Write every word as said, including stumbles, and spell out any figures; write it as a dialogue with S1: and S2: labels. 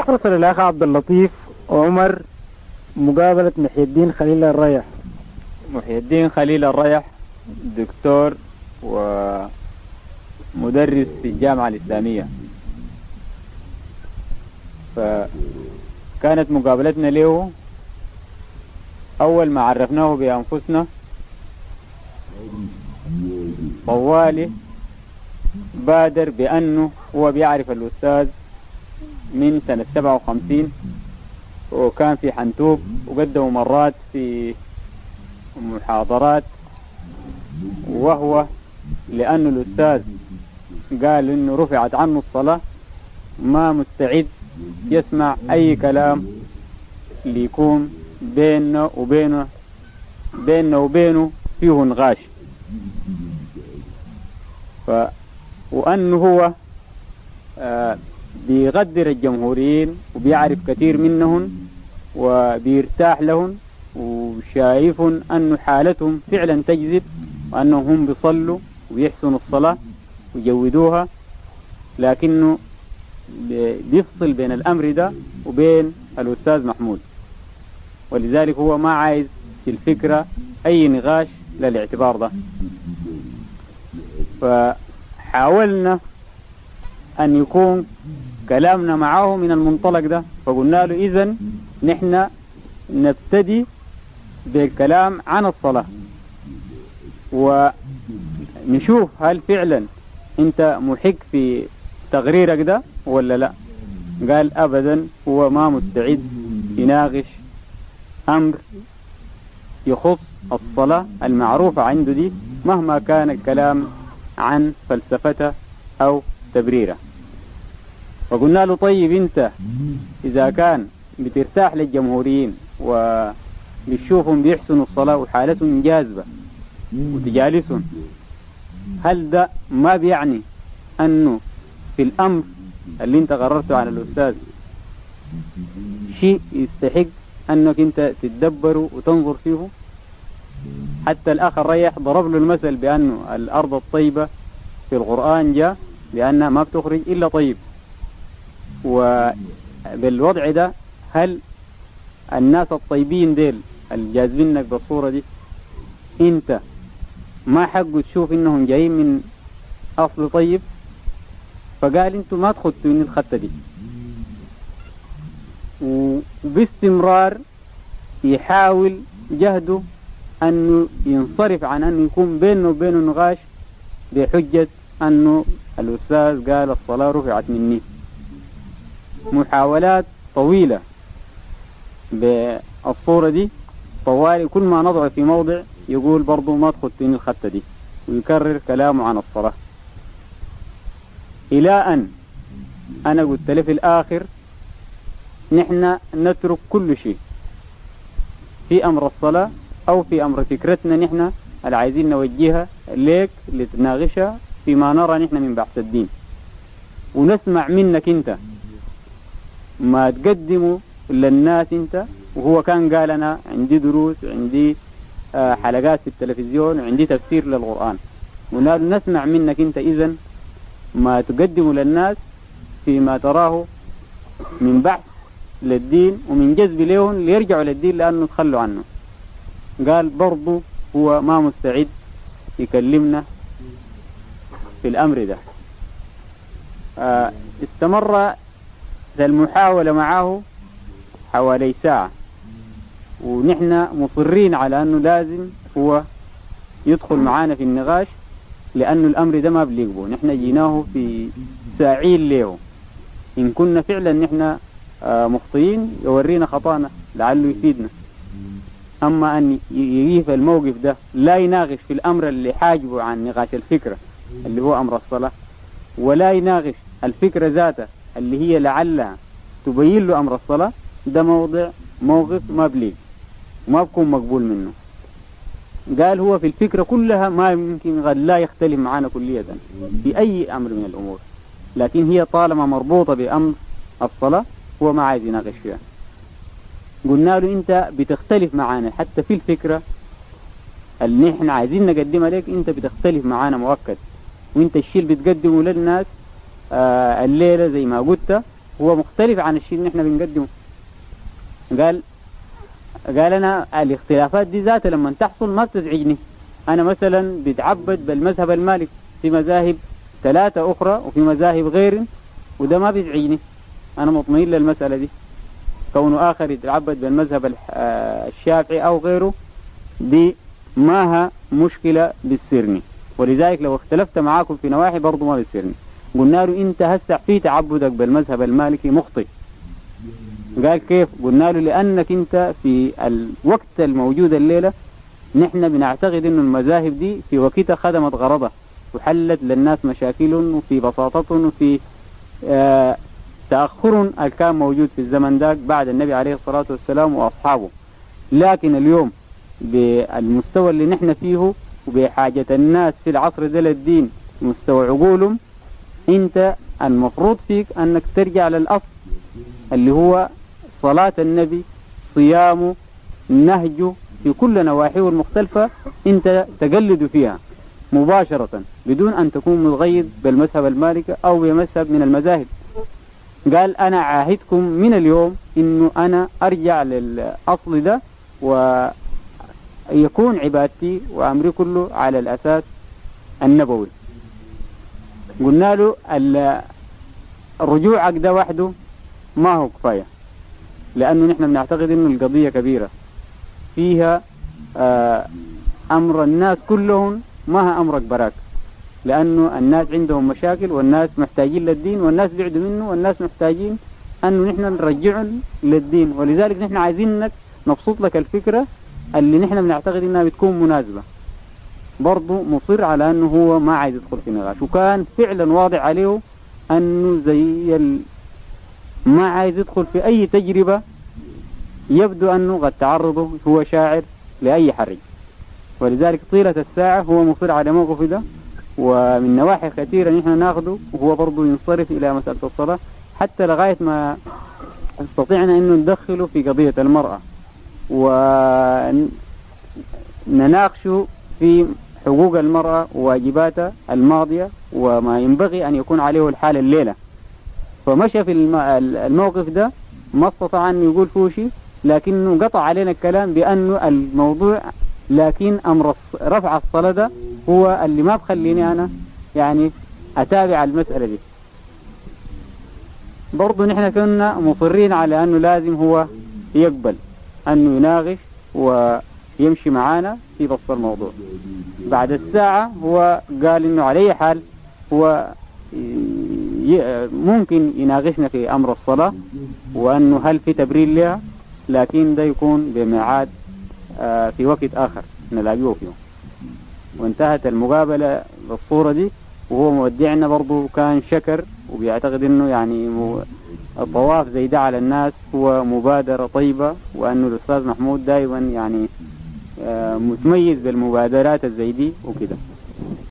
S1: أرسل الأخ عبد اللطيف عمر مقابلة محي الدين خليل الريح.
S2: محي الدين خليل الريح دكتور ومدرس في الجامعة الإسلامية، فكانت مقابلتنا له أول ما عرفناه بأنفسنا طوالي بادر بأنه هو بيعرف الأستاذ من سنة سبعة وخمسين، وكان في حنتوب وقدموا مرات في محاضرات، وهو لأنه الأستاذ قال إنه رفعت عنه الصلاة ما مستعد يسمع أي كلام ليكون بيننا وبينه بيننا وبينه فيه نقاش، ف وأنه هو آه بيقدر الجمهوريين وبيعرف كثير منهم وبيرتاح لهم وشايف أن حالتهم فعلا تجذب، وأنهم هم بيصلوا ويحسنوا الصلاة ويجودوها، لكنه بيفصل بين الأمر ده وبين الأستاذ محمود، ولذلك هو ما عايز في الفكرة أي نقاش للاعتبار ده. فحاولنا أن يكون كلامنا معه من المنطلق ده، فقلنا له إذن نحن نبتدي بالكلام عن الصلاة ونشوف هل فعلا أنت محق في تقريرك ده ولا لا. قال أبدا هو ما مستعد يناقش أمر يخص الصلاة المعروفة عنده دي مهما كان الكلام عن فلسفته أو تبريره. فقلنا له طيب أنت إذا كان بترتاح للجمهوريين وبتشوفهم بيحسنوا الصلاة وحالتهم جاذبة وتجالسهم، هل ده ما بيعني أنه في الأمر اللي انت قررته على الأستاذ شيء يستحق أنك انت تتدبره وتنظر فيه؟ حتى الأخ الريح ضرب له المثل بأنه الأرض الطيبة في القرآن جاء لأنها ما بتخرج إلا طيب، وبالوضع ده هل الناس الطيبين ديل الجاذبينك بالصورة دي انت ما حقه تشوف انهم جايين من أصل طيب؟ فقال انتوا ما تخطوني الخطة دي، وباستمرار يحاول جهده أنه ينصرف عن أنه يكون بينه وبينه نقاش بحجة أنه الأستاذ قال الصلاة رفعت مني. محاولات طويلة بالصورة دي طوالي، كل ما نضع في موضع يقول برضو ما تخطوني الخطة دي ويكرر كلامه عن الصلاة، إلى أن أنا قلت له في الآخر نحن نترك كل شيء في أمر الصلاة أو في أمر فكرتنا نحن اللي عايزين نوجهها ليك لتناقشها فيما نرى نحن من بحث الدين، ونسمع منك أنت ما تقدمه للناس أنت. وهو كان قال أنا عندي دروس وعندي حلقات في التلفزيون وعندي تفسير للقرآن، ونسمع منك أنت إذن ما تقدمه للناس فيما تراه من بحث للدين ومن جذب لهم ليرجعوا للدين لأنه تخلوا عنه. قال برضو هو ما مستعد يكلمنا في الأمر ده. آه استمر المحاولة معه حوالي ساعة، ونحن مصرين على أنه لازم هو يدخل معانا في النقاش لأنه الأمر ده ما بليقبه. نحن جيناه في ساعين له، إن كنا فعلا نحن آه مخطئين يورينا خطأنا لعله يفيدنا. أما أن يجي في الموقف ده لا يناقش في الأمر اللي حاجبه عن نقاش الفكرة اللي هو أمر الصلاة، ولا يناقش الفكرة ذاتها اللي هي لعلها تبين له أمر الصلاة، ده موضع موقف ما بليق وما بكون مقبول منه. قال هو في الفكرة كلها ما يمكن قد لا يختلف معنا كلية في أي أمر من الأمور، لكن هي طالما مربوطة بأمر الصلاة هو ما عايز يناقش فيها. قلنا له أنت بتختلف معنا حتى في الفكرة اللي نحن عايزين نقدمها لك، أنت بتختلف معنا مؤكد، وأنت الشيء اللي بتقدمه للناس آه الليلة زي ما قلت هو مختلف عن الشيء اللي احنا بنقدمه. قال قال أنا الاختلافات دي ذاتها لما تحصل ما بتزعجني. أنا مثلا بتعبد بالمذهب المالكي، في مذاهب ثلاثة أخرى وفي مذاهب غير، وده ما بيزعجني، أنا مطمئن للمسألة دي. كونه آخر يتعبد بالمذهب الشافعي أو غيره دي ماها مشكلة بتسيرني، ولذلك لو اختلفت معاكم في نواحي برضو ما بتسيرني. قلنا له أنت هسع في تعبدك بالمذهب المالكي مخطئ. قال كيف؟ قلنا له لأنك أنت في الوقت الموجود الليلة نحن بنعتقد أن المذاهب دي في وقتها خدمت غرضها وحلت للناس مشاكلهم، وفي بساطتهم وفي آه تأخر كان موجود في الزمن ذاك بعد النبي عليه الصلاة والسلام وأصحابه. لكن اليوم بالمستوى اللي نحن فيه وبحاجة الناس في العصر ده للدين مستوى عقولهم، انت المفروض فيك انك ترجع للأصل اللي هو صلاة النبي، صيامه، نهجه في كل نواحيه المختلفة، انت تقلد فيها مباشرة بدون ان تكون متغير بالمذهب المالكي او بمذهب من المذاهب. قال أنا عاهدكم من اليوم إنه أنا أرجع للأصل ده ويكون عبادتي وأمري كله على الأساس النبوي. قلنا له الرجوع ده وحده ما هو كفاية، لأنه نحن بنعتقد إنه القضية كبيرة فيها أمر الناس كلهم ما هي أمرك براك، لأنه الناس عندهم مشاكل والناس محتاجين للدين والناس بعدوا منه والناس محتاجين أنه نحن نرجعهم للدين. ولذلك نحن عايزينك نبسط لك الفكرة اللي نحن بنعتقد إنها بتكون مناسبة. برضو مصر على أنه هو ما عايز يدخل في نقاش، وكان فعلا واضح عليه أنه زي ال... ما عايز يدخل في أي تجربة يبدو أنه قد تعرضه هو شاعر لأي حرج. ولذلك طيلة الساعة هو مصر على موقفه ده، ومن نواحي كثيرة نحن ناخده وهو برضو ينصرف إلى مسألة الصلاة حتى لغاية ما استطعنا أنه ندخله في قضية المرأة ونناقشه في حقوق المرأة وواجباتها الماضية وما ينبغي أن يكون عليه الحال الليلة. فمشى في الموقف ده ما استطاع أن يقول فيه شيء، لكنه قطع علينا الكلام بأنه الموضوع لكن أمر رفع الصلاة ده هو اللي ما بخليني أنا يعني أتابع المسألة دي. برضو نحن كنا مصرين على أنه لازم هو يقبل أنه يناقش ويمشي معانا في بسط الموضوع. بعد الساعة هو قال أنه على أي حال هو ممكن يناقشنا في أمر الصلاة وأنه هل في تبرير لها، لكن ده يكون بميعاد في وقت آخر نلاقيه فيه. وانتهت المقابلة بالصورة دي، وهو مودعنا برضو كان شكر وبيعتقد انه يعني الطواف زي ده على الناس هو مبادرة طيبة، وانه الاستاذ محمود دائما يعني متميز بالمبادرات الزي دي وكده.